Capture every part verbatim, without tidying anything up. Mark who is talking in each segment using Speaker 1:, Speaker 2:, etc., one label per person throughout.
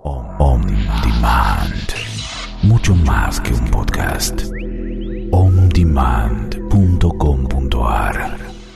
Speaker 1: On Demand. Mucho más que un podcast. on demand punto com punto a r.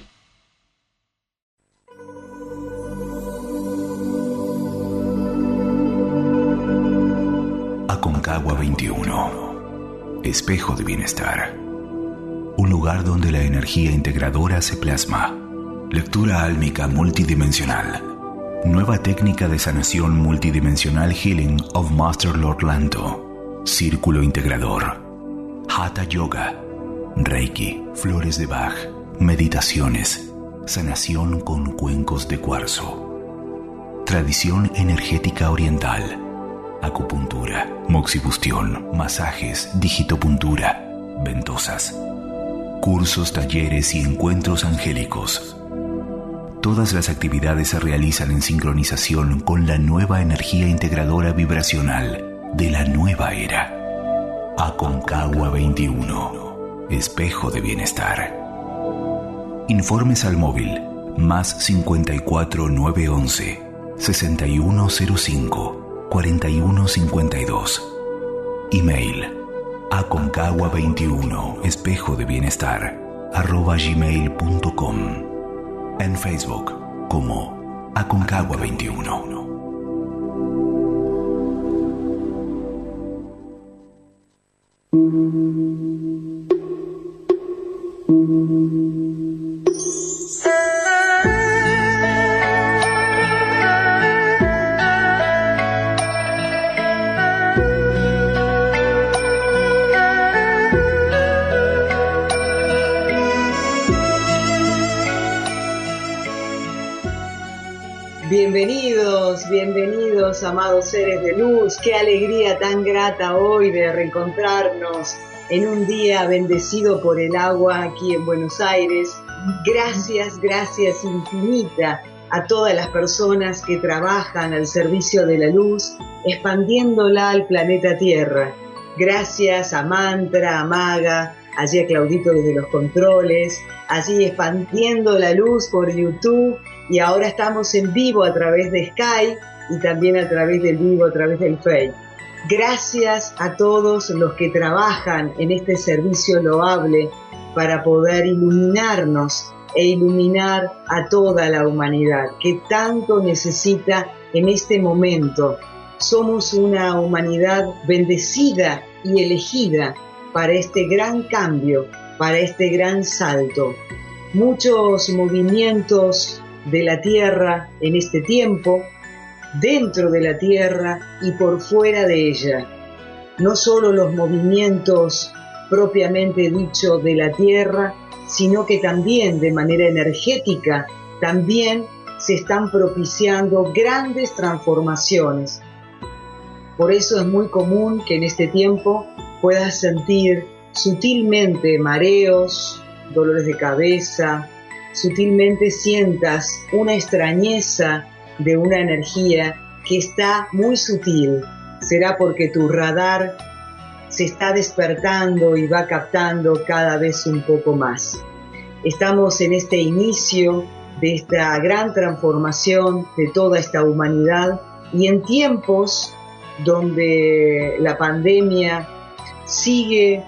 Speaker 1: Aconcagua veintiuno. Espejo de bienestar. Un lugar donde la energía integradora se plasma. Lectura álmica multidimensional. Nueva técnica de sanación multidimensional Healing of Master Lord Lanto. Círculo integrador. Hatha Yoga. Reiki. Flores de Bach. Meditaciones. Sanación con cuencos de cuarzo. Tradición energética oriental. Acupuntura. Moxibustión. Masajes. Digitopuntura. Ventosas. Cursos, talleres y encuentros angélicos. Todas las actividades se realizan en sincronización con la nueva energía integradora vibracional de la nueva era. Aconcagua veintiuno. Espejo de bienestar. Informes al móvil más cincuenta y cuatro nueve once sesenta y uno cero cinco cuarenta y uno cincuenta y dos. Email aconcagua veintiuno espejo de bienestar arroba gmail punto com. En Facebook como Aconcagua veintiuno.
Speaker 2: Bienvenidos, bienvenidos, amados seres de luz. Qué alegría tan grata hoy de reencontrarnos en un día bendecido por el agua aquí en Buenos Aires. Gracias, gracias infinita a todas las personas que trabajan al servicio de la luz, expandiéndola al planeta Tierra. Gracias a Mantra, a Maga, allí a Claudito desde los controles, allí expandiendo la luz por YouTube. Y ahora estamos en vivo a través de Skype y también a través del vivo, a través del Face. Gracias a todos los que trabajan en este servicio loable para poder iluminarnos e iluminar a toda la humanidad que tanto necesita en este momento. Somos una humanidad bendecida y elegida para este gran cambio, para este gran salto. Muchos movimientos de la Tierra en este tiempo, dentro de la Tierra y por fuera de ella. No solo los movimientos propiamente dicho de la Tierra, sino que también de manera energética, también se están propiciando grandes transformaciones. Por eso es muy común que en este tiempo puedas sentir sutilmente mareos, dolores de cabeza, sutilmente sientas una extrañeza de una energía que está muy sutil. Será porque tu radar se está despertando y va captando cada vez un poco más. Estamos en este inicio de esta gran transformación de toda esta humanidad y en tiempos donde la pandemia sigue,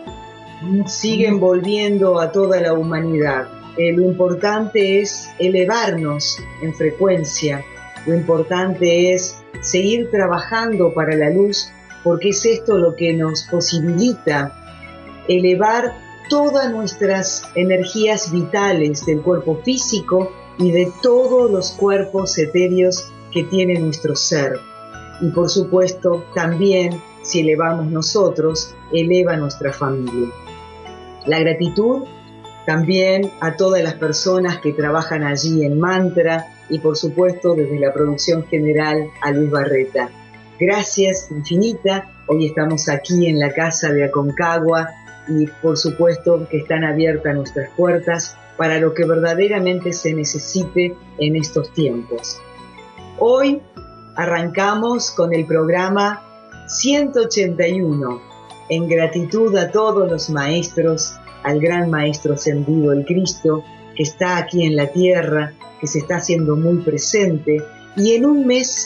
Speaker 2: sigue envolviendo a toda la humanidad. Eh, lo importante es elevarnos en frecuencia, lo importante es seguir trabajando para la luz, porque es esto lo que nos posibilita elevar todas nuestras energías vitales del cuerpo físico y de todos los cuerpos etéreos que tiene nuestro ser. Y por supuesto, también, si elevamos nosotros, eleva nuestra familia. La gratitud también a todas las personas que trabajan allí en Mantra y por supuesto desde la producción general a Luis Barreta. Gracias infinita, hoy estamos aquí en la casa de Aconcagua y por supuesto que están abiertas nuestras puertas para lo que verdaderamente se necesite en estos tiempos. Hoy arrancamos con el programa ciento ochenta y uno, en gratitud a todos los maestros, al gran Maestro Ascendido, el Cristo, que está aquí en la tierra, que se está haciendo muy presente, y en un mes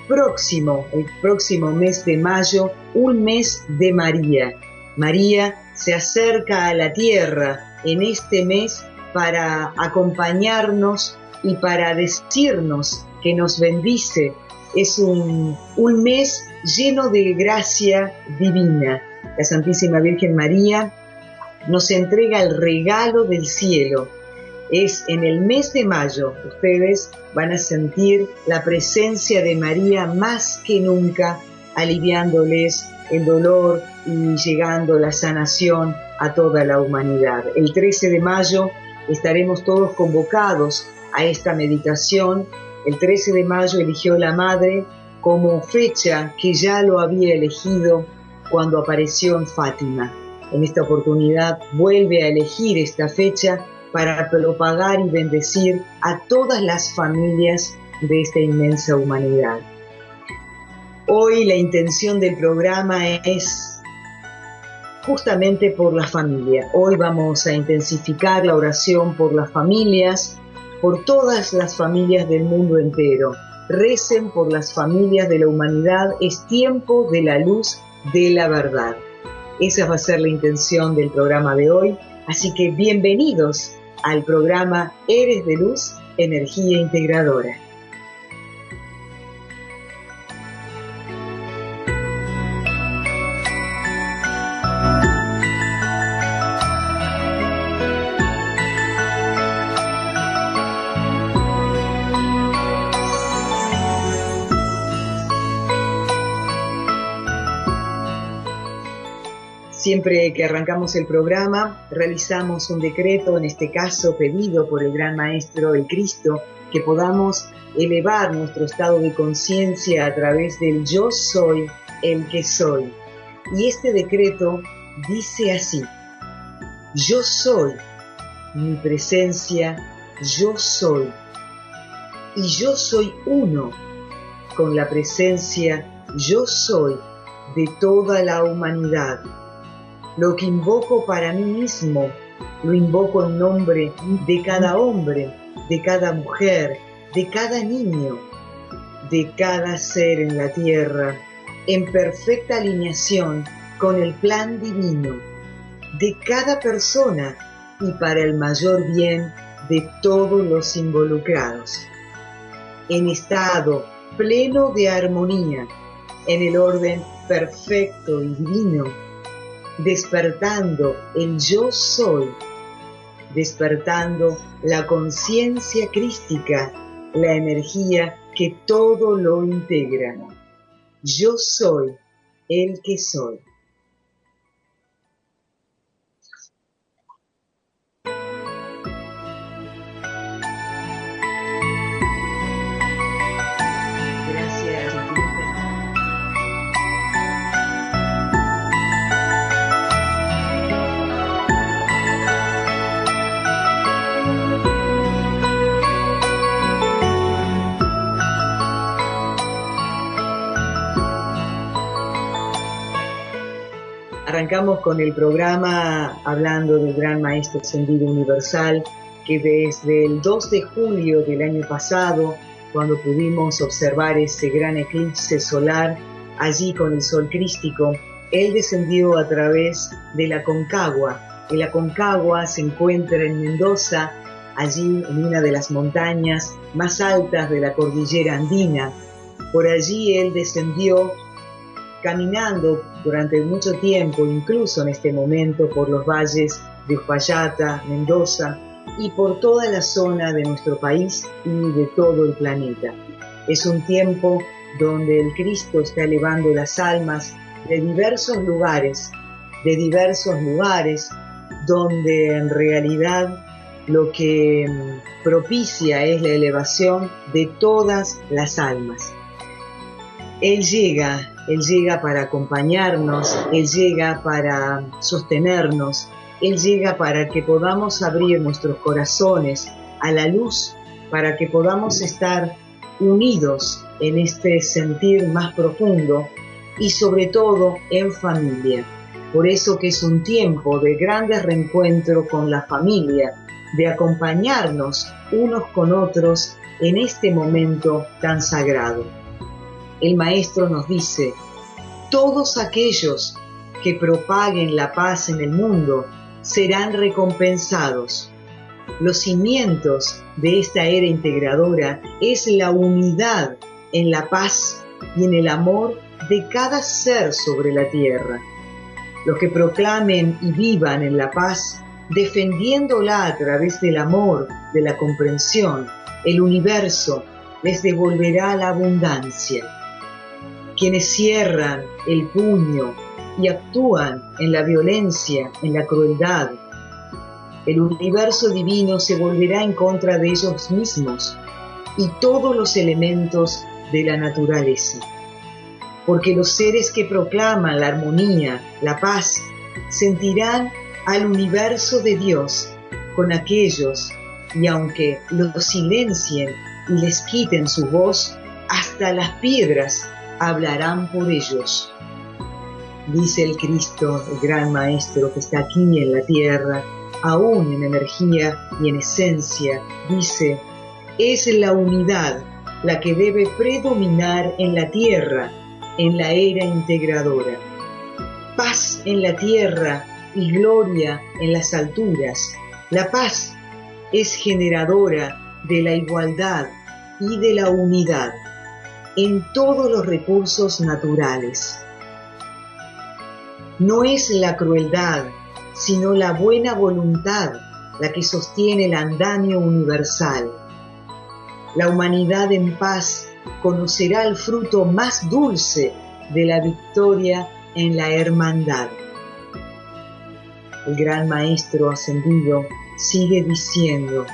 Speaker 2: próximo, el próximo mes de mayo, un mes de María. María se acerca a la tierra en este mes para acompañarnos y para decirnos que nos bendice. Es un, un mes lleno de gracia divina. La Santísima Virgen María nos entrega el regalo del cielo. Es en el mes de mayo, ustedes van a sentir la presencia de María más que nunca, aliviándoles el dolor y llegando la sanación a toda la humanidad. El trece de mayo estaremos todos convocados a esta meditación. El trece de mayo eligió la Madre como fecha que ya lo había elegido cuando apareció en Fátima. En esta oportunidad vuelve a elegir esta fecha para propagar y bendecir a todas las familias de esta inmensa humanidad. Hoy la intención del programa es justamente por la familia. Hoy vamos a intensificar la oración por las familias, por todas las familias del mundo entero. Recen por las familias de la humanidad, es tiempo de la luz de la verdad. Esa va a ser la intención del programa de hoy, así que bienvenidos al programa Eres de Luz, Energía Integradora. Siempre que arrancamos el programa, realizamos un decreto, en este caso pedido por el Gran Maestro, el Cristo, que podamos elevar nuestro estado de conciencia a través del yo soy el que soy. Y este decreto dice así: yo soy mi presencia, yo soy. Y yo soy uno con la presencia, yo soy de toda la humanidad. Lo que invoco para mí mismo, lo invoco en nombre de cada hombre, de cada mujer, de cada niño, de cada ser en la tierra, en perfecta alineación con el plan divino, de cada persona y para el mayor bien de todos los involucrados. En estado pleno de armonía, en el orden perfecto y divino, despertando el yo soy, despertando la conciencia crística, la energía que todo lo integra. Yo soy el que soy. Arrancamos con el programa hablando del Gran Maestro Ascendido Universal, que desde el dos de julio del año pasado, cuando pudimos observar ese gran eclipse solar, allí con el sol crístico, él descendió a través de la Aconcagua. El Aconcagua se encuentra en Mendoza, allí en una de las montañas más altas de la cordillera andina. Por allí él descendió caminando durante mucho tiempo, incluso en este momento, por los valles de Uspallata, Mendoza y por toda la zona de nuestro país y de todo el planeta. Es un tiempo donde el Cristo está elevando las almas de diversos lugares, de diversos lugares, donde en realidad lo que propicia es la elevación de todas las almas. Él llega, Él llega para acompañarnos, Él llega para sostenernos, Él llega para que podamos abrir nuestros corazones a la luz, para que podamos estar unidos en este sentir más profundo y sobre todo en familia. Por eso que es un tiempo de grandes reencuentros con la familia, de acompañarnos unos con otros en este momento tan sagrado. el Maestro nos dice: todos aquellos que propaguen la paz en el mundo serán recompensados. Los cimientos de esta era integradora es la unidad en la paz y en el amor de cada ser sobre la tierra. Los que proclamen y vivan en la paz, defendiéndola a través del amor, de la comprensión, el universo les devolverá la abundancia. Quienes cierran el puño y actúan en la violencia, en la crueldad, el universo divino se volverá en contra de ellos mismos y todos los elementos de la naturaleza. Porque los seres que proclaman la armonía, la paz, sentirán al universo de Dios con aquellos, y aunque los silencien y les quiten su voz, hasta las piedras hablarán por ellos. Dice el Cristo, el gran Maestro que está aquí en la tierra, aún en energía y en esencia, dice: es la unidad la que debe predominar en la tierra, en la era integradora. Paz en la tierra y gloria en las alturas. La paz es generadora de la igualdad y de la unidad en todos los recursos naturales. No es la crueldad, sino la buena voluntad la que sostiene el andamio universal. La humanidad en paz conocerá el fruto más dulce de la victoria en la hermandad. El gran Maestro ascendido sigue diciendo: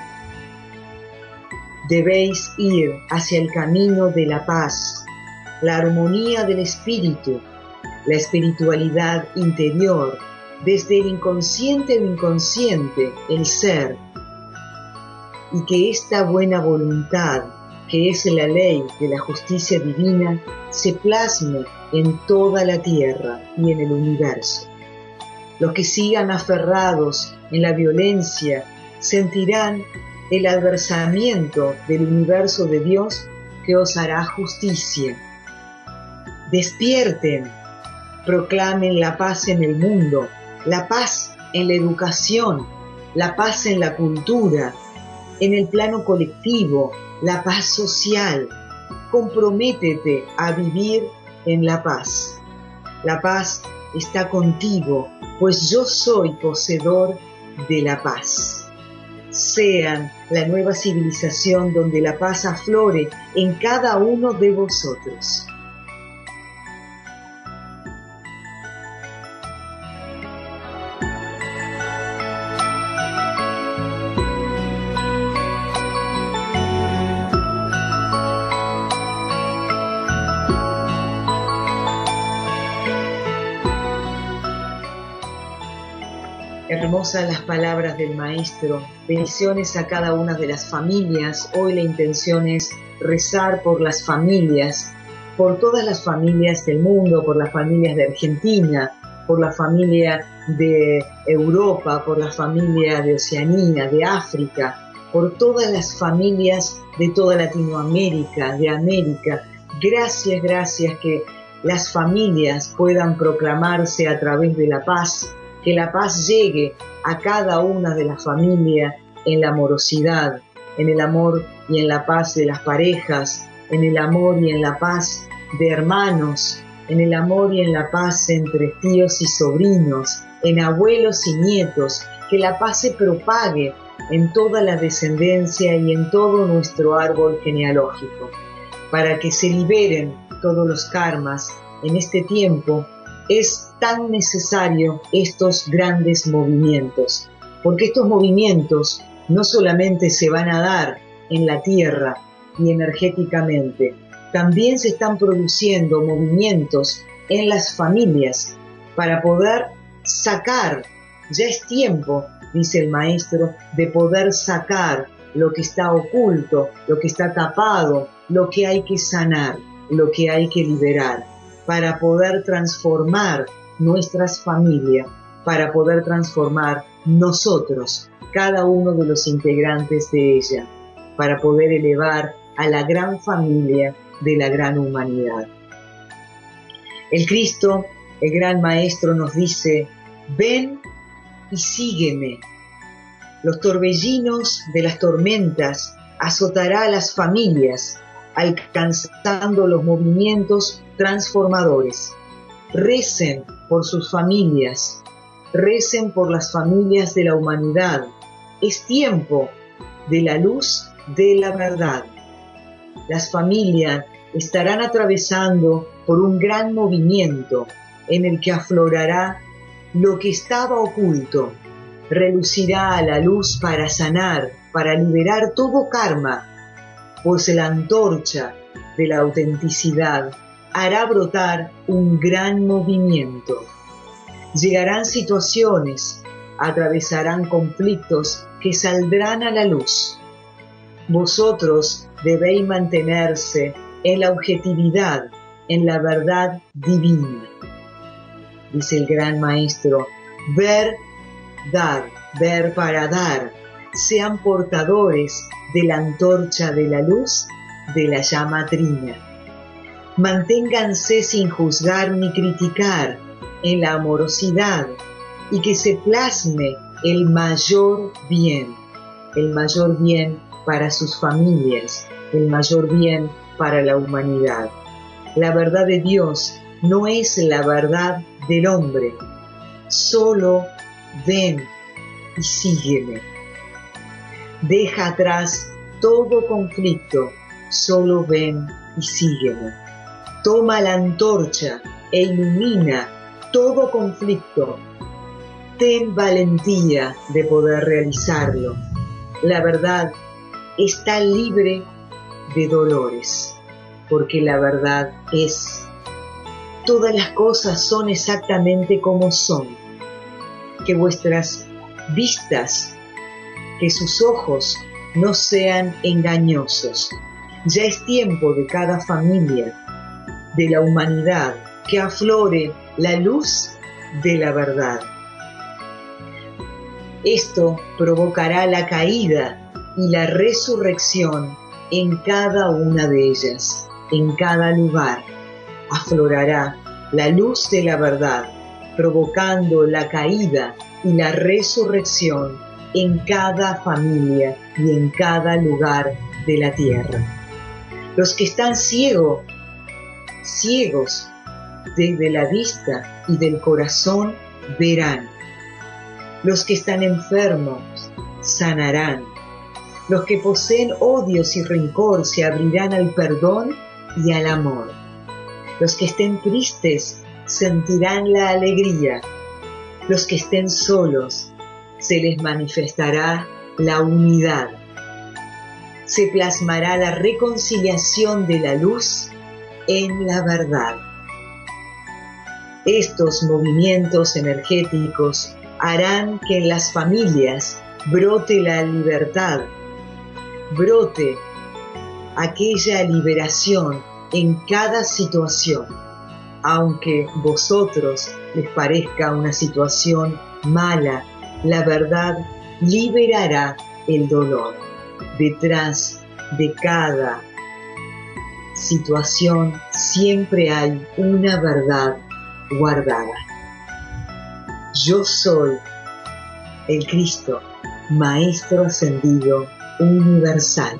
Speaker 2: debéis ir hacia el camino de la paz, la armonía del espíritu, la espiritualidad interior, desde el inconsciente o inconsciente, el ser, y que esta buena voluntad, que es la ley de la justicia divina, se plasme en toda la tierra y en el universo. Los que sigan aferrados en la violencia sentirán el adversamiento del universo de Dios que os hará justicia. Despierten, proclamen la paz en el mundo, la paz en la educación, la paz en la cultura, en el plano colectivo, la paz social. Comprométete a vivir en la paz. La paz está contigo, pues yo soy poseedor de la paz. Sean la nueva civilización donde la paz aflore en cada uno de vosotros. Hermosas las palabras del Maestro. Bendiciones a cada una de las familias. Hoy la intención es rezar por las familias, por todas las familias del mundo, por las familias de Argentina, por la familia de Europa, por la familia de Oceanía, de África, por todas las familias de toda Latinoamérica, de América. Gracias, gracias, que las familias puedan proclamarse a través de la paz, que la paz llegue a cada una de las familias en la amorosidad, en el amor y en la paz de las parejas, en el amor y en la paz de hermanos, en el amor y en la paz entre tíos y sobrinos, en abuelos y nietos, que la paz se propague en toda la descendencia y en todo nuestro árbol genealógico, para que se liberen todos los karmas en este tiempo. Es tan necesario estos grandes movimientos, porque estos movimientos no solamente se van a dar en la tierra y energéticamente, también se están produciendo movimientos en las familias para poder sacar, ya es tiempo, dice el Maestro, de poder sacar lo que está oculto, lo que está tapado, lo que hay que sanar, lo que hay que liberar, para poder transformar nuestras familias, para poder transformar nosotros, cada uno de los integrantes de ella, para poder elevar a la gran familia de la gran humanidad. El Cristo, el gran Maestro, nos dice: ven y sígueme. Los torbellinos de las tormentas azotará a las familias, alcanzando los movimientos transformadores. Recen por sus familias, recen por las familias de la humanidad. Es tiempo de la luz de la verdad. Las familias estarán atravesando por un gran movimiento en el que aflorará lo que estaba oculto, relucirá a la luz para sanar, para liberar todo karma, pues la antorcha de la autenticidad hará brotar un gran movimiento. Llegarán situaciones, atravesarán conflictos que saldrán a la luz. Vosotros debéis mantenerse en la objetividad, en la verdad divina. Dice el gran Maestro: ver, dar, ver para dar. Sean portadores de la antorcha de la luz de la llama trina. Manténganse sin juzgar ni criticar en la amorosidad y que se plasme el mayor bien, el mayor bien para sus familias, el mayor bien para la humanidad. La verdad de Dios no es la verdad del hombre. Solo ven y sígueme. Deja atrás todo conflicto, solo ven y sígueme. Toma la antorcha e ilumina todo conflicto. Ten valentía de poder realizarlo. La verdad está libre de dolores, porque la verdad es: todas las cosas son exactamente como son. Que vuestras vistas, que sus ojos no sean engañosos. Ya es tiempo de cada familia, de la humanidad, que aflore la luz de la verdad. Esto provocará la caída y la resurrección en cada una de ellas, en cada lugar. Aflorará la luz de la verdad, provocando la caída y la resurrección en cada familia y en cada lugar de la tierra. Los que están ciegos, ciegos desde la vista y del corazón, verán. Los que están enfermos sanarán. Los que poseen odios y rencor se abrirán al perdón y al amor. Los que estén tristes sentirán la alegría. Los que estén solos se les manifestará la unidad. Se plasmará la reconciliación de la luz en la verdad. Estos movimientos energéticos harán que en las familias brote la libertad, brote aquella liberación en cada situación, aunque vosotros les parezca una situación mala, la verdad liberará el dolor. Detrás de cada situación siempre hay una verdad guardada. Yo soy el Cristo, Maestro Ascendido Universal.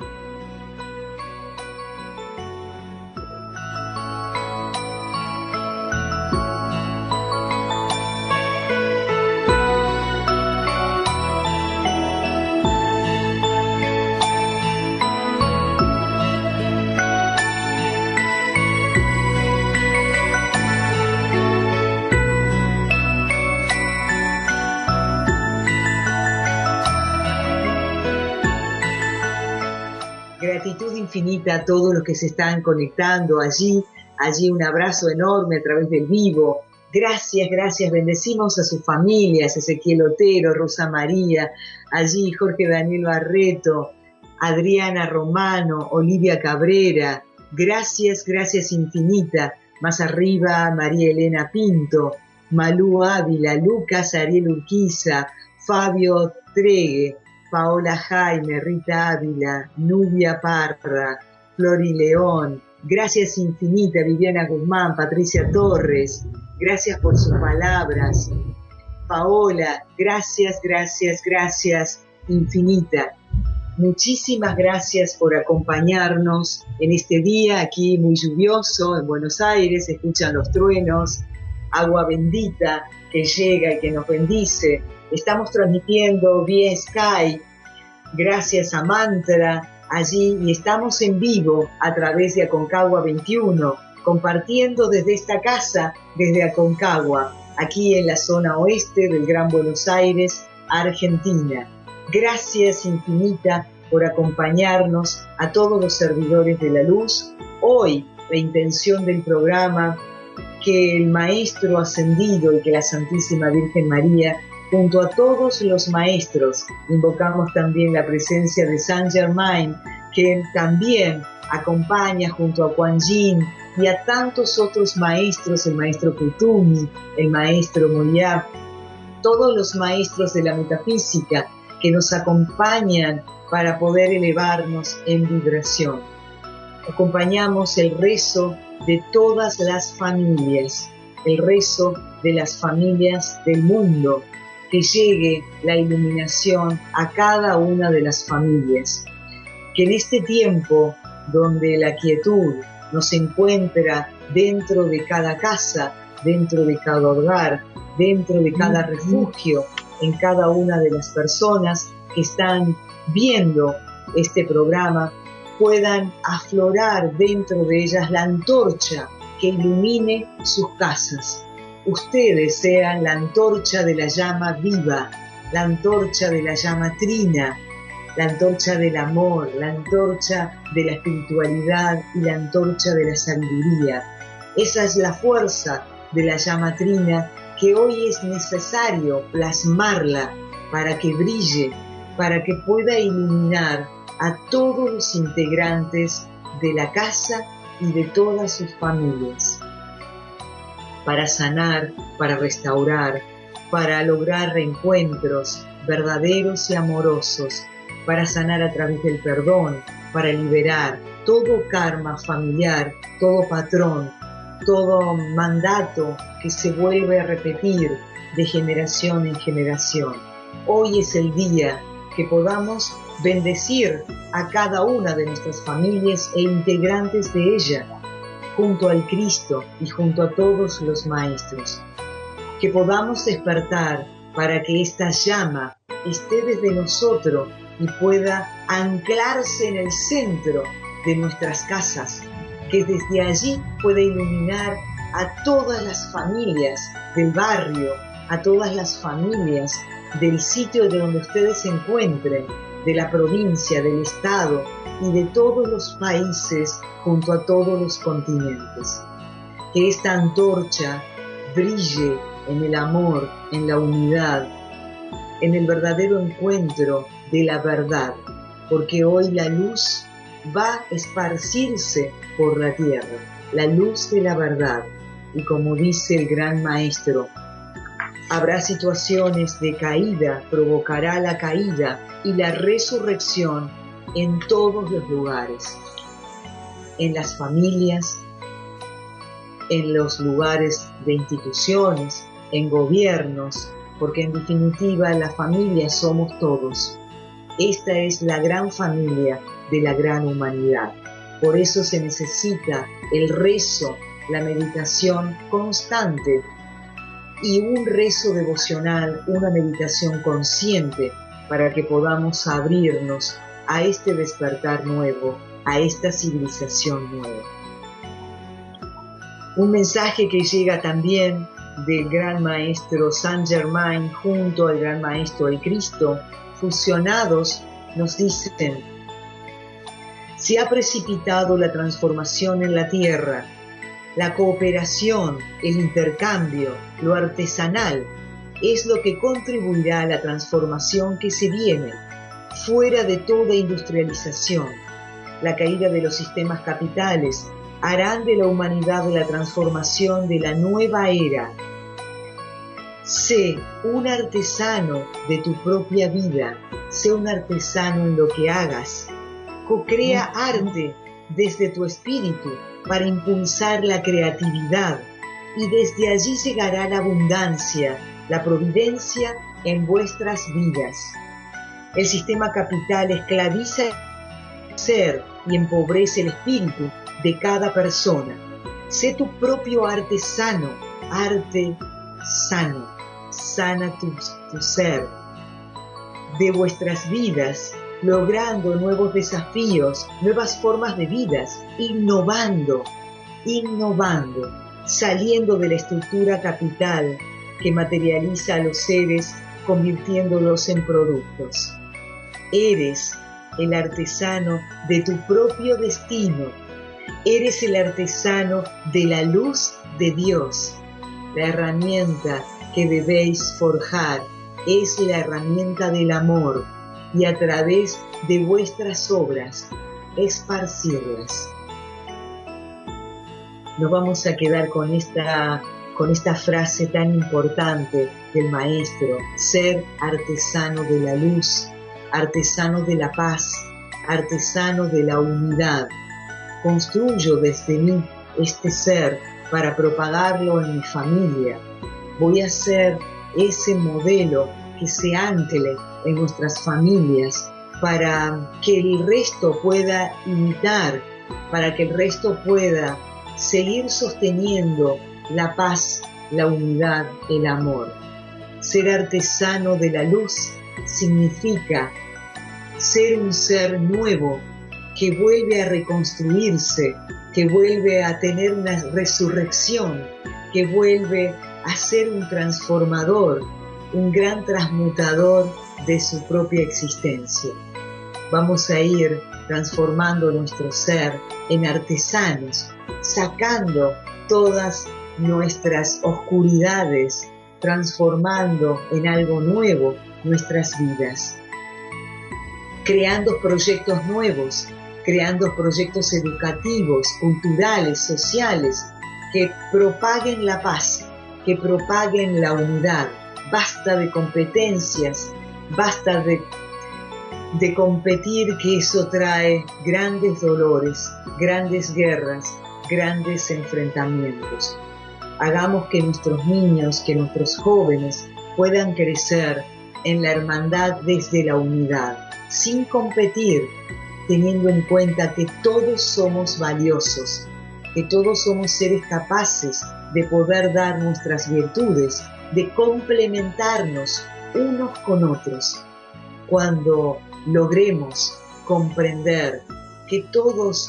Speaker 2: Gratitud infinita a todos los que se están conectando allí, allí un abrazo enorme a través del vivo. Gracias, gracias, bendecimos a sus familias, Ezequiel Otero, Rosa María, allí Jorge Daniel Barreto, Adriana Romano, Olivia Cabrera. Gracias, gracias infinita. Más arriba, María Elena Pinto, Malú Ávila, Lucas Ariel Urquiza, Fabio Tregue, Paola Jaime, Rita Ávila, Nubia Parra, Flori León, Gracias infinita, Viviana Guzmán, Patricia Torres, gracias por sus palabras. Paola, gracias, gracias, gracias infinita. Muchísimas gracias por acompañarnos en este día aquí muy lluvioso en Buenos Aires. Se escuchan los truenos, agua bendita que llega y que nos bendice. Estamos transmitiendo vía Skype, gracias a Mantra allí, y estamos en vivo a través de Aconcagua veintiuno, compartiendo desde esta casa, desde Aconcagua, aquí en la zona oeste del Gran Buenos Aires, Argentina. Gracias infinita por acompañarnos a todos los servidores de la luz. Hoy la intención del programa, que el Maestro Ascendido y que la Santísima Virgen María, junto a todos los maestros, invocamos también la presencia de Saint Germain, que también acompaña junto a Kuan Yin y a tantos otros maestros, el maestro Kutumi, el maestro Moyab, todos los maestros de la metafísica que nos acompañan para poder elevarnos en vibración. Acompañamos el rezo de todas las familias, el rezo de las familias del mundo, que llegue la iluminación a cada una de las familias. Que en este tiempo donde la quietud nos encuentra dentro de cada casa, dentro de cada hogar, dentro de cada refugio, en cada una de las personas que están viendo este programa, puedan aflorar dentro de ellas la antorcha que ilumine sus casas. Ustedes sean la antorcha de la llama viva, la antorcha de la llama trina, la antorcha del amor, la antorcha de la espiritualidad y la antorcha de la sabiduría. Esa es la fuerza de la llama trina, que hoy es necesario plasmarla para que brille, para que pueda iluminar a todos los integrantes de la casa y de todas sus familias, para sanar, para restaurar, para lograr reencuentros verdaderos y amorosos, para sanar a través del perdón, para liberar todo karma familiar, todo patrón, todo mandato que se vuelve a repetir de generación en generación. Hoy es el día que podamos bendecir a cada una de nuestras familias e integrantes de ella, junto al Cristo y junto a todos los maestros. Que podamos despertar para que esta llama esté desde nosotros y pueda anclarse en el centro de nuestras casas, que desde allí pueda iluminar a todas las familias del barrio, a todas las familias del sitio de donde ustedes se encuentren, de la provincia, del estado y de todos los países junto a todos los continentes. Que esta antorcha brille en el amor, en la unidad, en el verdadero encuentro de la verdad, porque hoy la luz va a esparcirse por la tierra, la luz de la verdad. Y como dice el gran maestro, habrá situaciones de caída, provocará la caída y la resurrección en todos los lugares, en las familias, en los lugares de instituciones, en gobiernos, porque en definitiva la familia somos todos. Esta es la gran familia de la gran humanidad. Por eso se necesita el rezo, la meditación constante y un rezo devocional, una meditación consciente para que podamos abrirnos a este despertar nuevo, a esta civilización nueva. Un mensaje que llega también del gran maestro Saint Germain junto al gran maestro el Cristo, fusionados, nos dicen: se ha precipitado la transformación en la tierra, la cooperación, el intercambio, lo artesanal, es lo que contribuirá a la transformación que se viene, fuera de toda industrialización. La caída de los sistemas capitales harán de la humanidad la transformación de la nueva era. Sé un artesano de tu propia vida, sé un artesano en lo que hagas. Co-crea arte desde tu espíritu para impulsar la creatividad, y desde allí llegará la abundancia, la providencia en vuestras vidas. El sistema capital esclaviza el ser y empobrece el espíritu de cada persona. Sé tu propio artesano, arte sano, sana tu, tu ser de vuestras vidas, logrando nuevos desafíos, nuevas formas de vidas, innovando, innovando, saliendo de la estructura capital que materializa a los seres, convirtiéndolos en productos. Eres el artesano de tu propio destino. Eres el artesano de la luz de Dios. La herramienta que debéis forjar es la herramienta del amor, y a través de vuestras obras esparcirlas. Nos vamos a quedar con esta, con esta frase tan importante del maestro: ser artesano de la luz, artesano de la paz, artesano de la unidad. Construyo desde mí este ser para propagarlo en mi familia. Voy a ser ese modelo que se ancle en nuestras familias para que el resto pueda imitar, para que el resto pueda seguir sosteniendo la paz, la unidad, el amor. Ser artesano de la luz significa ser un ser nuevo que vuelve a reconstruirse, que vuelve a tener una resurrección, que vuelve a ser un transformador, un gran transmutador de su propia existencia. Vamos a ir transformando nuestro ser en artesanos, sacando todas nuestras oscuridades, transformando en algo nuevo nuestras vidas, creando proyectos nuevos, creando proyectos educativos, culturales, sociales, que propaguen la paz, que propaguen la unidad. Basta de competencias, basta de, de competir, que eso trae grandes dolores, grandes guerras, grandes enfrentamientos. Hagamos que nuestros niños, que nuestros jóvenes puedan crecer en la hermandad desde la unidad, sin competir, teniendo en cuenta que todos somos valiosos, que todos somos seres capaces de poder dar nuestras virtudes, de complementarnos unos con otros. Cuando logremos comprender que todos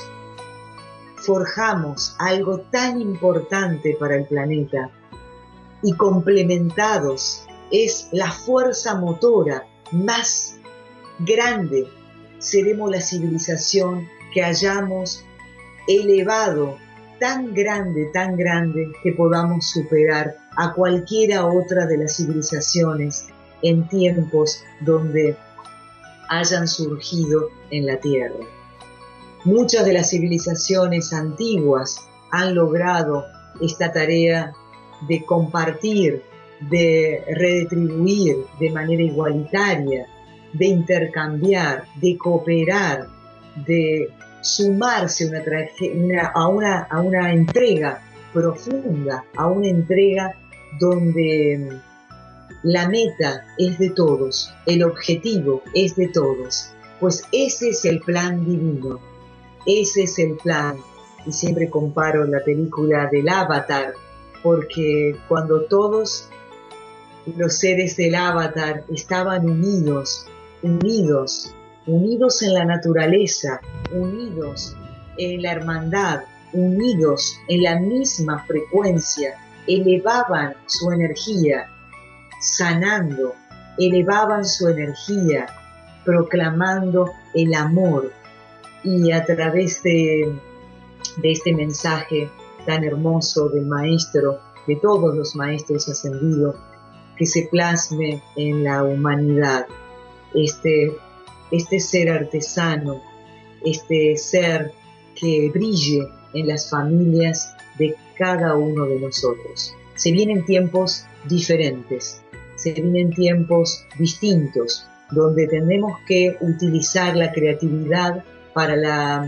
Speaker 2: forjamos algo tan importante para el planeta, y complementados es la fuerza motora más grande, seremos la civilización que hayamos elevado tan grande, tan grande, que podamos superar a cualquiera otra de las civilizaciones en tiempos donde hayan surgido en la Tierra. Muchas de las civilizaciones antiguas han logrado esta tarea de compartir, de redistribuir de manera igualitaria, de intercambiar, de cooperar, de sumarse una una, a, una, a una entrega profunda, a una entrega donde la meta es de todos, el objetivo es de todos, pues ese es el plan divino, ese es el plan. Y siempre comparo la película del Avatar, porque cuando todos los seres del Avatar estaban unidos, unidos, unidos en la naturaleza, unidos en la hermandad, unidos en la misma frecuencia, elevaban su energía, sanando, elevaban su energía, proclamando el amor. Y a través de, de este mensaje tan hermoso del maestro, de todos los maestros ascendidos, que se plasme en la humanidad este, este ser artesano, este ser que brille en las familias de cada uno de nosotros. Se vienen tiempos diferentes, se vienen tiempos distintos, donde tenemos que utilizar la creatividad para la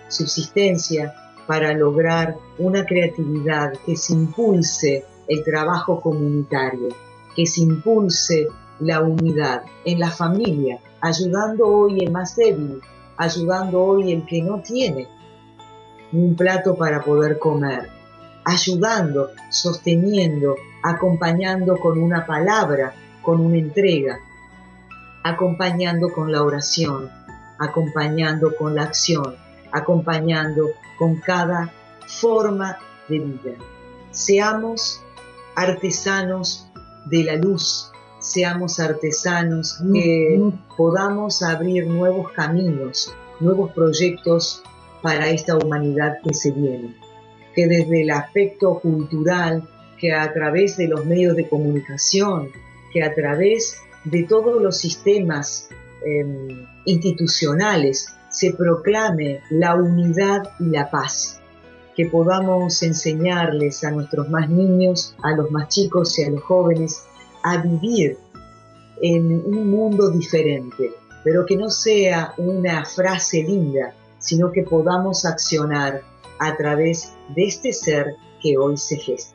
Speaker 2: subsistencia para lograr una creatividad que se impulse el trabajo comunitario, que se impulse la unidad en la familia, ayudando hoy el más débil, ayudando hoy el que no tiene un plato para poder comer, ayudando, sosteniendo, acompañando con una palabra, con una entrega, acompañando con la oración, acompañando con la acción, acompañando con cada forma de vida. Seamos artesanos de la luz, seamos artesanos que podamos abrir nuevos caminos, nuevos proyectos para esta humanidad que se viene. Que desde el aspecto cultural, que a través de los medios de comunicación, que a través de todos los sistemas eh, institucionales se proclame la unidad y la paz. Que podamos enseñarles a nuestros más niños, a los más chicos y a los jóvenes a vivir en un mundo diferente, pero que no sea una frase linda, sino que podamos accionar a través de este ser que hoy se gesta.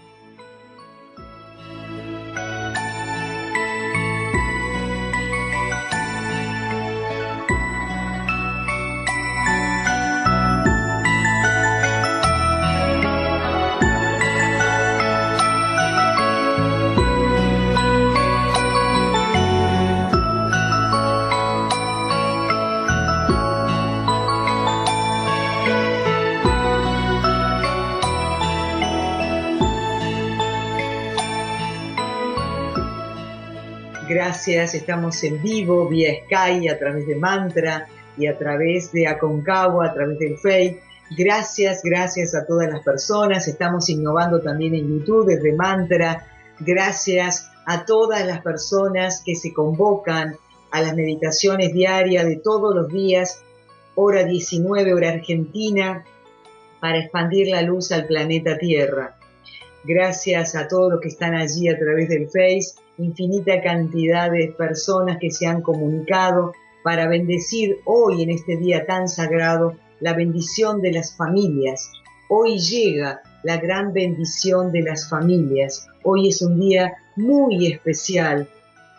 Speaker 2: Gracias, estamos en vivo vía Sky, a través de Mantra y a través de Aconcagua, a través del Face. Gracias, gracias a todas las personas. Estamos innovando también en YouTube desde Mantra. Gracias a todas las personas que se convocan a las meditaciones diarias de todos los días, hora diecinueve, hora argentina, para expandir la luz al planeta Tierra. Gracias a todos los que están allí a través del Face, infinita cantidad de personas que se han comunicado para bendecir hoy en este día tan sagrado la bendición de las familias. Hoy llega la gran bendición de las familias. Hoy es un día muy especial.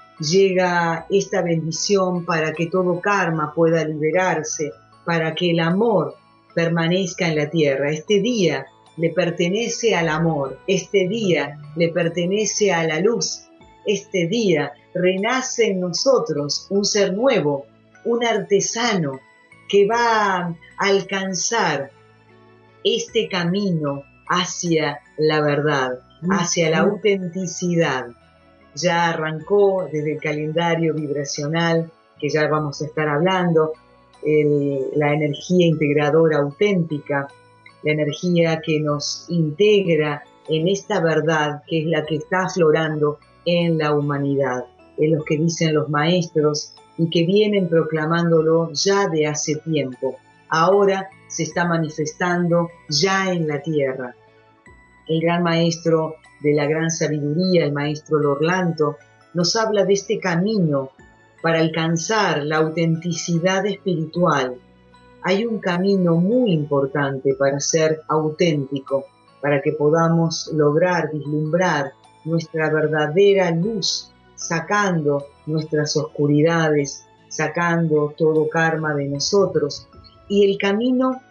Speaker 2: Llega esta bendición para que todo karma pueda liberarse, para que el amor permanezca en la tierra. Este día le pertenece al amor, este día le pertenece a la luz, este día renace en nosotros un ser nuevo, un artesano que va a alcanzar este camino hacia la verdad, hacia la autenticidad. Ya arrancó desde el calendario vibracional, que ya vamos a estar hablando, el, la energía integradora auténtica, la energía que nos integra en esta verdad que es la que está aflorando en la humanidad, en lo que dicen los maestros y que vienen proclamándolo ya de hace tiempo. Ahora se está manifestando ya en la tierra. El gran maestro de la gran sabiduría, el maestro Lorlanto, nos habla de este camino para alcanzar la autenticidad espiritual. Hay un camino muy importante para ser auténtico, para que podamos lograr vislumbrar nuestra verdadera luz, sacando nuestras oscuridades, sacando todo karma de nosotros. Y el camino,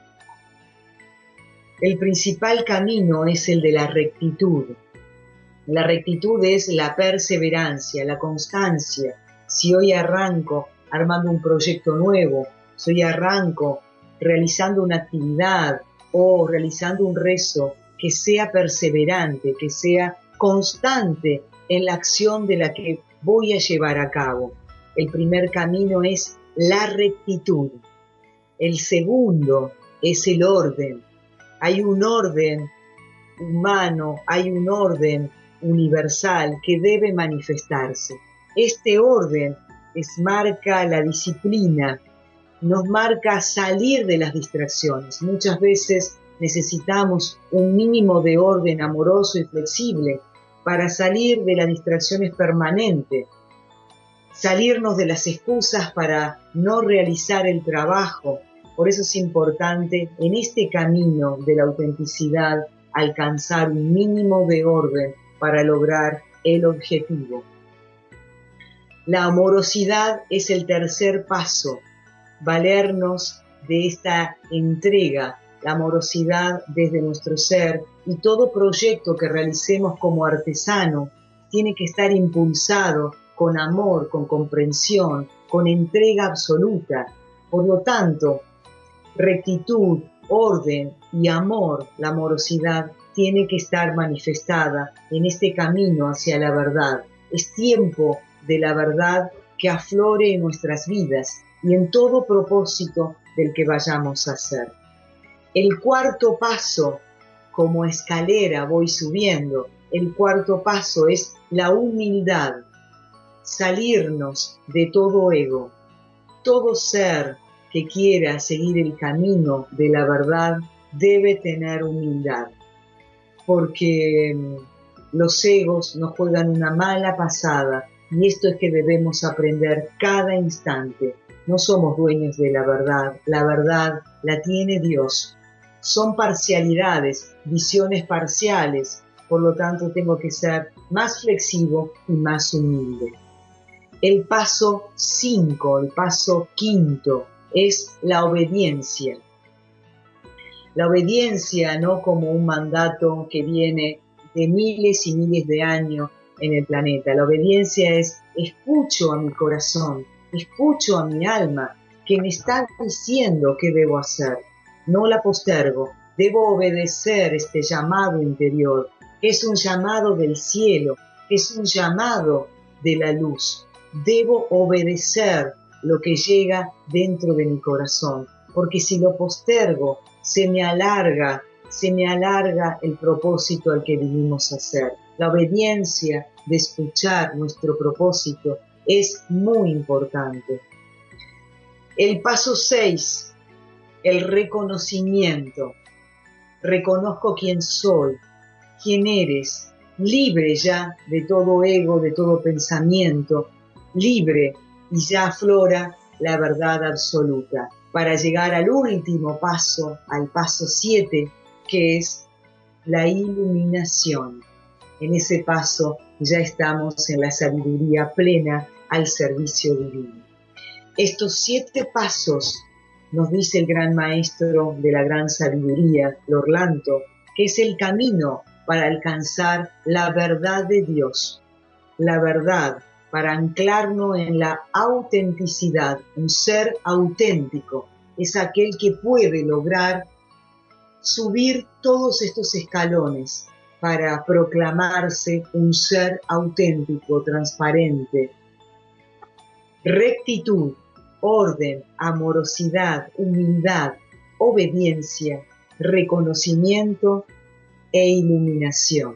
Speaker 2: el principal camino es el de la rectitud. La rectitud es la perseverancia, la constancia. Si hoy arranco armando un proyecto nuevo, si hoy arranco realizando una actividad o realizando un rezo, que sea perseverante, que sea constante en la acción de la que voy a llevar a cabo. El primer camino es la rectitud. El segundo es el orden. Hay un orden humano, hay un orden universal que debe manifestarse. Este orden es, marca la disciplina, nos marca salir de las distracciones. Muchas veces necesitamos un mínimo de orden amoroso y flexible para salir de las distracciones permanentes, salirnos de las excusas para no realizar el trabajo Por eso es importante en este camino de la autenticidad alcanzar un mínimo de orden para lograr el objetivo. La amorosidad es el tercer paso, valernos de esta entrega, la amorosidad desde nuestro ser, y todo proyecto que realicemos como artesano tiene que estar impulsado con amor, con comprensión, con entrega absoluta. Por lo tanto, rectitud, orden y amor, la amorosidad, tiene que estar manifestada en este camino hacia la verdad. Es tiempo de la verdad que aflore en nuestras vidas y en todo propósito del que vayamos a hacer. El cuarto paso, como escalera voy subiendo, el cuarto paso es la humildad, salirnos de todo ego. Todo ser que quiera seguir el camino de la verdad debe tener humildad, porque los egos nos juegan una mala pasada, y esto es que debemos aprender cada instante. No somos dueños de la verdad, la verdad la tiene Dios. Son parcialidades, visiones parciales, por lo tanto tengo que ser más flexivo y más humilde. El paso cinco, el paso quinto, es la obediencia. La obediencia no como un mandato que viene de miles y miles de años en el planeta. La obediencia es escucho a mi corazón, escucho a mi alma que me está diciendo qué debo hacer. No la postergo, debo obedecer este llamado interior, que es un llamado del cielo, que es un llamado de la luz. Debo obedecer lo que llega dentro de mi corazón, porque si lo postergo, se me alarga, se me alarga el propósito al que vinimos a hacer. La obediencia de escuchar nuestro propósito es muy importante. El paso seis, el reconocimiento. Reconozco quién soy, quién eres, libre ya de todo ego, de todo pensamiento, libre, y ya aflora la verdad absoluta, para llegar al último paso, al paso siete, que es la iluminación. En ese paso ya estamos en la sabiduría plena al servicio divino. Estos siete pasos, nos dice el gran maestro de la gran sabiduría, Lorlanto, que es el camino para alcanzar la verdad de Dios, la verdad para anclarnos en la autenticidad. Un ser auténtico es aquel que puede lograr subir todos estos escalones para proclamarse un ser auténtico, transparente. Rectitud, orden, amorosidad, humildad, obediencia, reconocimiento e iluminación.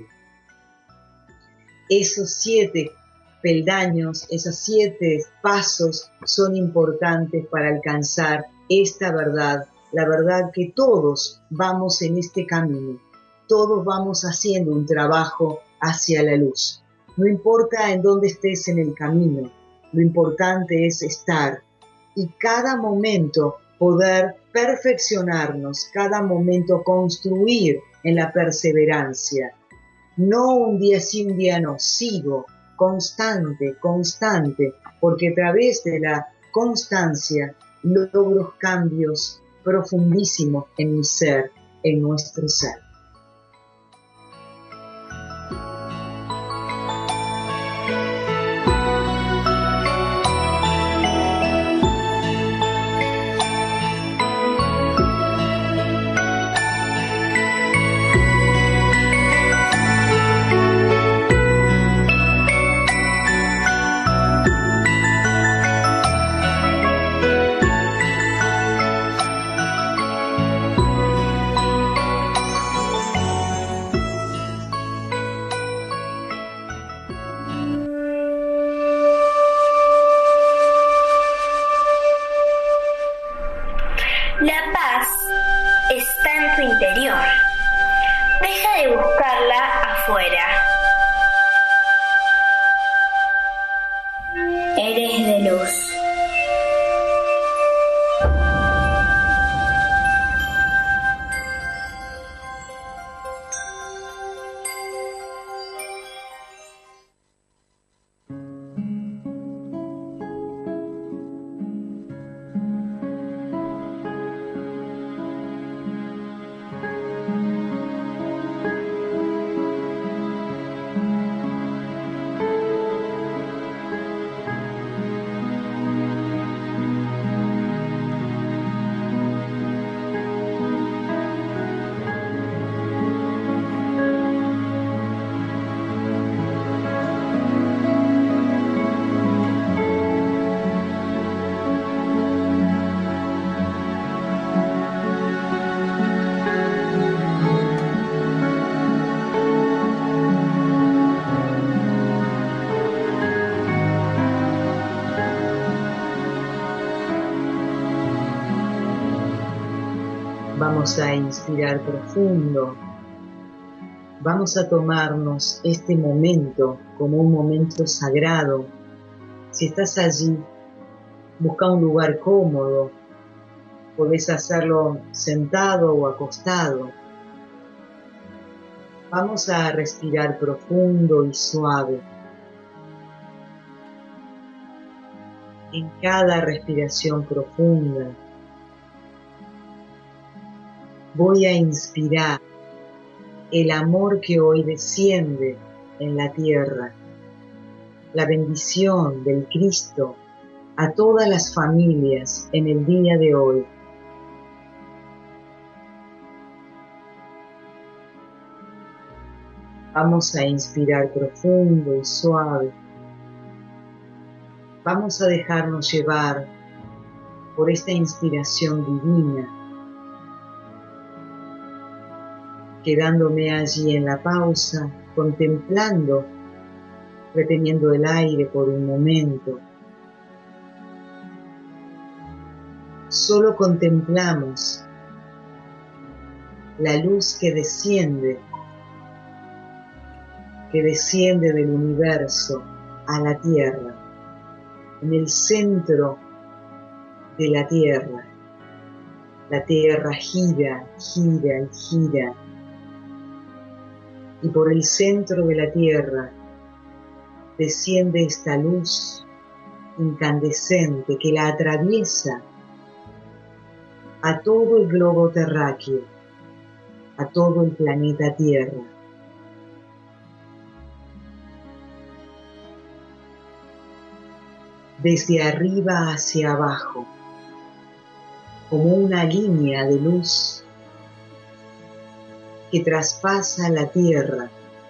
Speaker 2: Esos siete peldaños, esos siete pasos son importantes para alcanzar esta verdad, la verdad que todos vamos en este camino, todos vamos haciendo un trabajo hacia la luz. No importa en dónde estés en el camino, lo importante es estar y cada momento poder perfeccionarnos, cada momento construir en la perseverancia. No un día sí, un día no, sigo, constante, constante, porque a través de la constancia logro cambios profundísimos en mi ser, en nuestro ser.
Speaker 3: La paz está en tu interior. Deja de buscarla afuera. Eres de luz.
Speaker 2: Vamos a inspirar profundo. Vamos a tomarnos este momento como un momento sagrado. Si estás allí, busca un lugar cómodo. Podés hacerlo sentado o acostado. Vamos a respirar profundo y suave. En cada respiración profunda, voy a inspirar el amor que hoy desciende en la tierra, la bendición del Cristo a todas las familias en el día de hoy. Vamos a inspirar profundo y suave. Vamos a dejarnos llevar por esta inspiración divina, quedándome allí en la pausa, contemplando, reteniendo el aire por un momento. Solo contemplamos la luz que desciende, que desciende del universo a la tierra, en el centro de la tierra. La tierra gira, gira y gira. Y por el centro de la tierra desciende esta luz incandescente que la atraviesa a todo el globo terráqueo, a todo el planeta Tierra. Desde arriba hacia abajo, como una línea de luz que traspasa la tierra.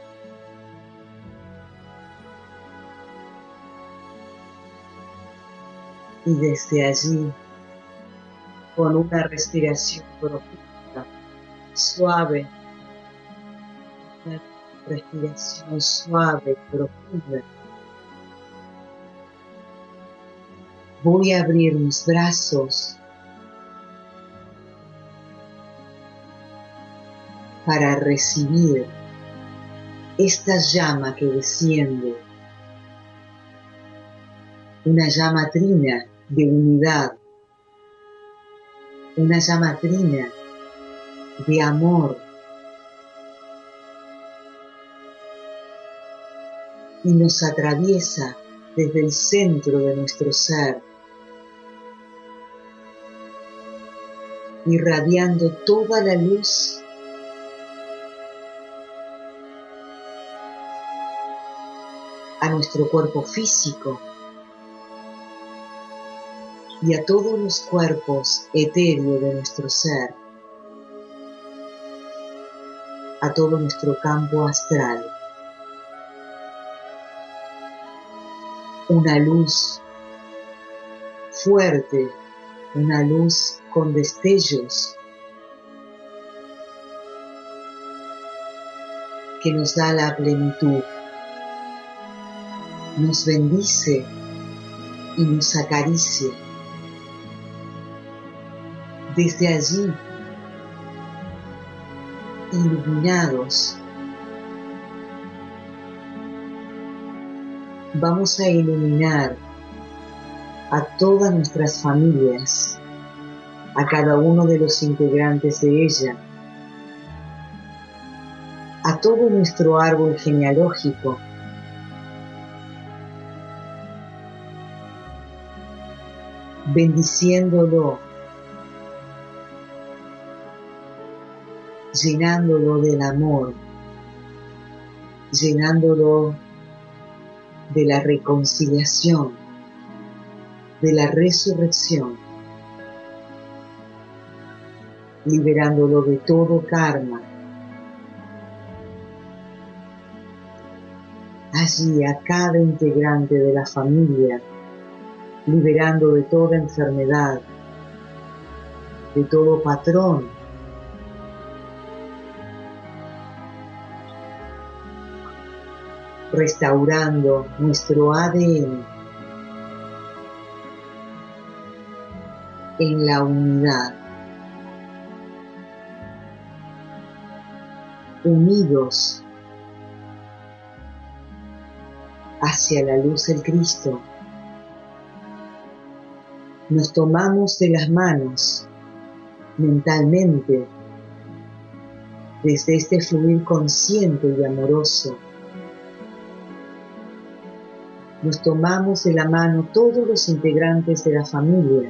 Speaker 2: Y desde allí, con una respiración profunda, suave, una respiración suave, profunda, voy a abrir mis brazos para recibir esta llama que desciende, una llama trina de unidad, una llama trina de amor, y nos atraviesa desde el centro de nuestro ser, irradiando toda la luz a nuestro cuerpo físico y a todos los cuerpos etéreos de nuestro ser, a todo nuestro campo astral. Una luz fuerte, una luz con destellos que nos da la plenitud, nos bendice y nos acaricia. Desde allí, iluminados, vamos a iluminar a todas nuestras familias, a cada uno de los integrantes de ella, a todo nuestro árbol genealógico, bendiciéndolo, llenándolo del amor, llenándolo de la reconciliación, de la resurrección, liberándolo de todo karma. Allí a cada integrante de la familia, liberando de toda enfermedad, de todo patrón, restaurando nuestro A D N en la unidad, unidos hacia la luz del Cristo. Nos tomamos de las manos mentalmente desde este fluir consciente y amoroso. Nos tomamos de la mano todos los integrantes de la familia,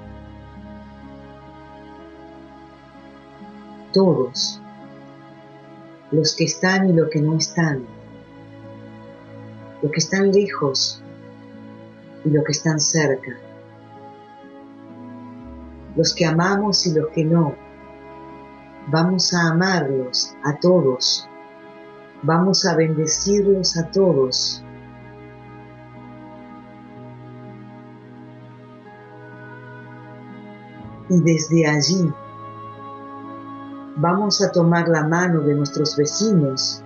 Speaker 2: todos, los que están y los que no están, los que están lejos y los que están cerca, los que amamos y los que no. Vamos a amarlos a todos, vamos a bendecirlos a todos. Y desde allí vamos a tomar la mano de nuestros vecinos,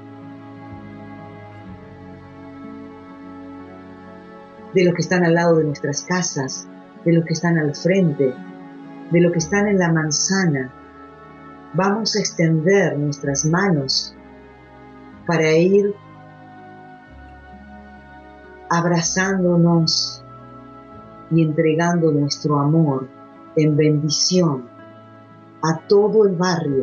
Speaker 2: de los que están al lado de nuestras casas, de los que están al frente, de los que están en la manzana. Vamos a extender nuestras manos para ir abrazándonos y entregando nuestro amor en bendición a todo el barrio,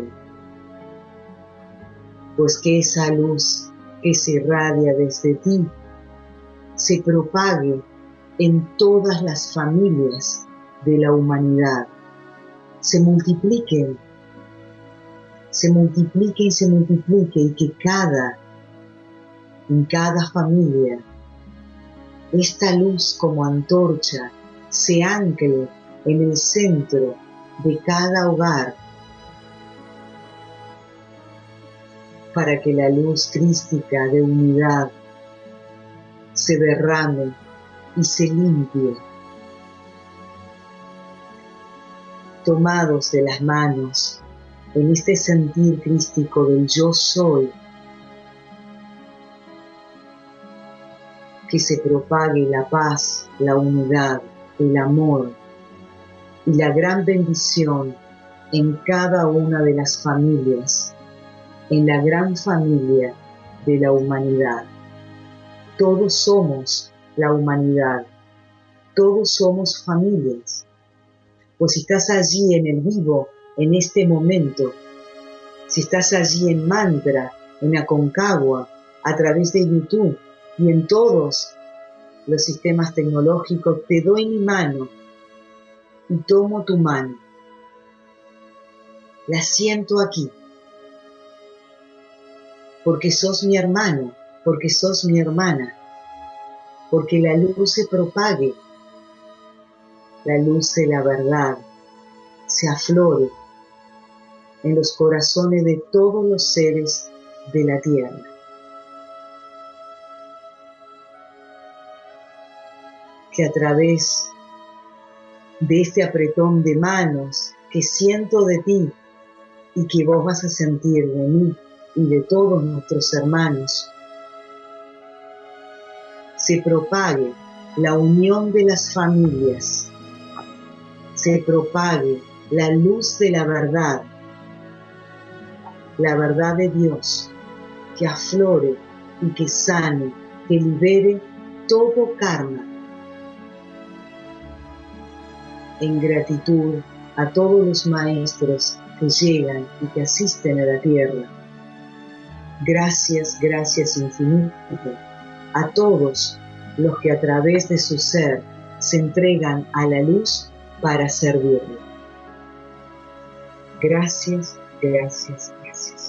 Speaker 2: pues que esa luz que se irradia desde ti se propague en todas las familias de la humanidad, se multipliquen, se multiplique y se multiplique, y que cada, en cada familia, esta luz como antorcha se ancle en el centro de cada hogar, para que la luz crística de unidad se derrame y se limpie. Tomados de las manos en este sentir crístico del yo soy, que se propague la paz, la unidad, el amor y la gran bendición en cada una de las familias, en la gran familia de la humanidad. Todos somos la humanidad, todos somos familias. Pues si estás allí en el vivo, en este momento, si estás allí en Mantra, en Aconcagua, a través de YouTube y en todos los sistemas tecnológicos, te doy mi mano y tomo tu mano. La siento aquí, porque sos mi hermano, porque sos mi hermana, porque la luz se propague, la luz de la verdad se aflore en los corazones de todos los seres de la tierra. Que a través de este apretón de manos que siento de ti y que vos vas a sentir de mí y de todos nuestros hermanos, se propague la unión de las familias, se propague la luz de la verdad, la verdad de Dios, que aflore y que sane, que libere todo karma. En gratitud a todos los maestros que llegan y que asisten a la tierra. Gracias, gracias infinitas a todos los que a través de su ser se entregan a la luz para servirle. Gracias, gracias, gracias.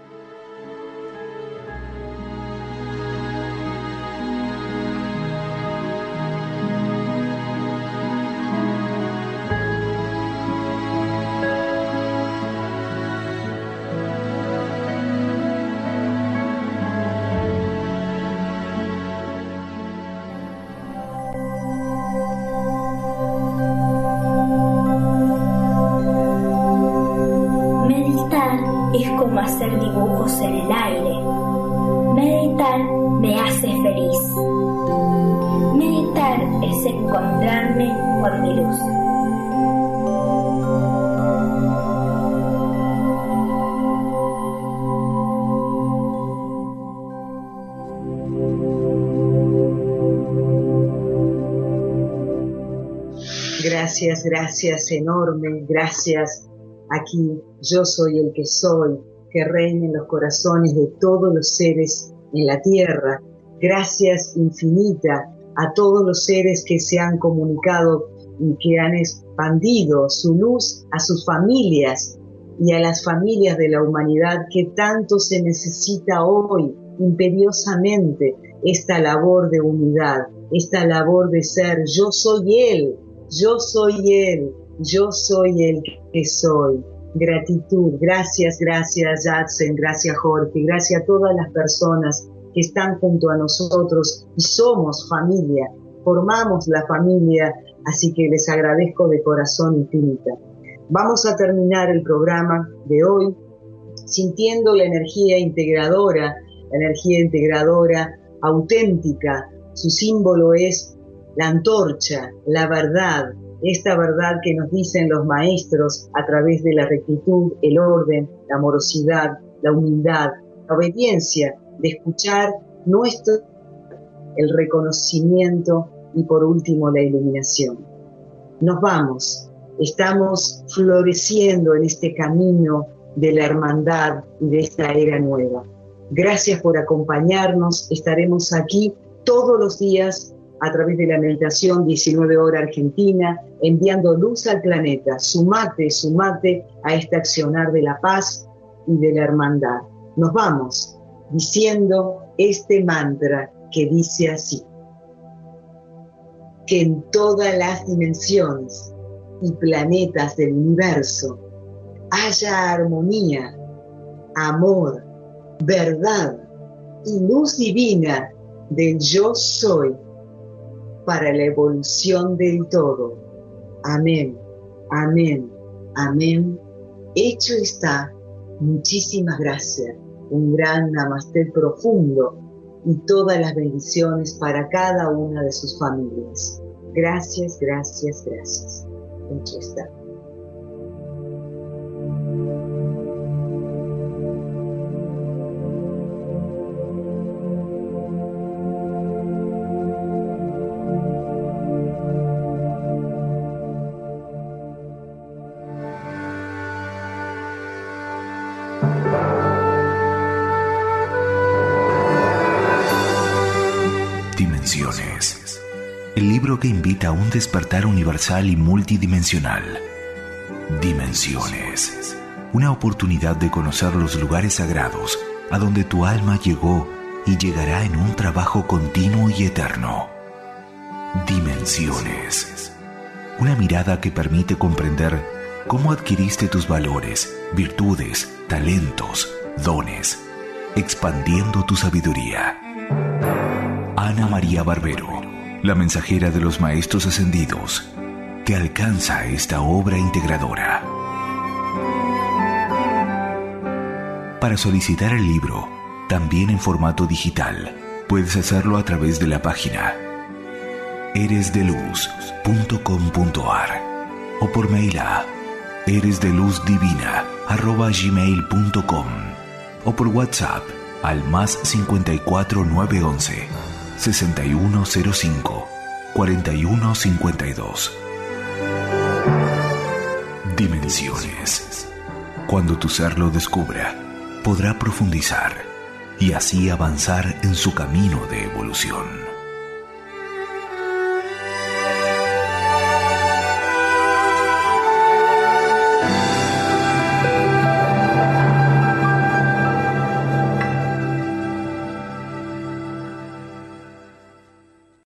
Speaker 3: Es como hacer dibujos en el aire. Meditar me hace feliz. Meditar es encontrarme con mi luz.
Speaker 2: Gracias, gracias enorme, gracias. Aquí yo soy el que soy, que reina en los corazones de todos los seres en la tierra. Gracias infinita a todos los seres que se han comunicado y que han expandido su luz a sus familias y a las familias de la humanidad que tanto se necesita hoy, imperiosamente, esta labor de unidad, esta labor de ser yo soy él, yo soy él, yo soy el que soy. Gratitud, gracias, gracias Yatsen, gracias Jorge, gracias a todas las personas que están junto a nosotros y somos familia, formamos la familia, así que les agradezco de corazón infinita. Vamos a terminar el programa de hoy sintiendo la energía integradora, la energía integradora auténtica. Su símbolo es la antorcha, la verdad, esta verdad que nos dicen los maestros a través de la rectitud, el orden, la amorosidad, la humildad, la obediencia, de escuchar nuestro, el reconocimiento y por último la iluminación. Nos vamos, estamos floreciendo en este camino de la hermandad y de esta era nueva. Gracias por acompañarnos, estaremos aquí todos los días a través de la meditación diecinueve horas Argentina, enviando luz al planeta. Sumate, sumate a este accionar de la paz y de la hermandad. Nos vamos diciendo este mantra que dice así: que en todas las dimensiones y planetas del universo haya armonía, amor, verdad y luz divina del yo soy para la evolución del todo. Amén, amén, amén. Hecho está. Muchísimas gracias. Un gran namaste profundo y todas las bendiciones para cada una de sus familias. Gracias, gracias, gracias. Hecho está.
Speaker 1: Dimensiones. El libro que invita a un despertar universal y multidimensional. Dimensiones. Una oportunidad de conocer los lugares sagrados a donde tu alma llegó y llegará en un trabajo continuo y eterno. Dimensiones. Una mirada que permite comprender cómo adquiriste tus valores, virtudes, talentos, dones, expandiendo tu sabiduría. Ana María Barbero, la mensajera de los maestros ascendidos, que alcanza esta obra integradora. Para solicitar el libro, también en formato digital, puedes hacerlo a través de la página eres de luz punto com punto a r o por mail a eresdeluzdivina arroba gmail punto com o por WhatsApp al más cincuenta y cuatro nueve once sesenta y uno cero cinco cuarenta y uno cincuenta y dos. Dimensiones. Cuando tu ser lo descubra, podrá profundizar y así avanzar en su camino de evolución.